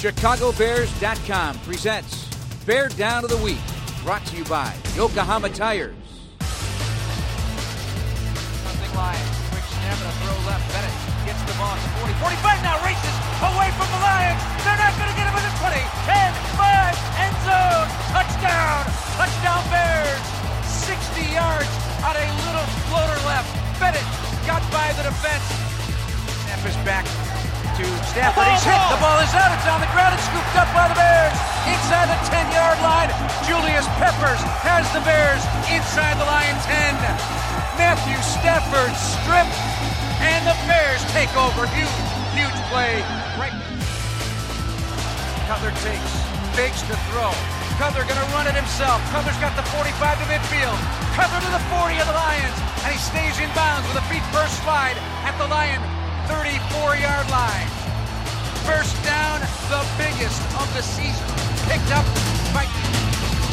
ChicagoBears.com presents Bear Down of the Week, brought to you by Yokohama Tires. Something Lions, quick snap and a throw left. Bennett gets the ball to 40, 45 now, races away from the Lions. They're not going to get him within 20, 10, 5, end zone, touchdown, touchdown Bears. 60 yards on a little floater left. Bennett got by the defense. Snap is back to Stafford. He's hit. The ball is out. It's on the ground. It's scooped up by the Bears. Inside the 10-yard line. Julius Peppers has the Bears inside the Lion 10. Matthew Stafford stripped, and the Bears take over. Huge play. Right. Cutler fakes the throw. Cutler going to run it himself. Cutler's got the 45 to midfield. Cutler to the 40 of the Lions, and he stays in bounds with a feet-first slide at the Lion 34-yard line. First down, the biggest of the season, picked up by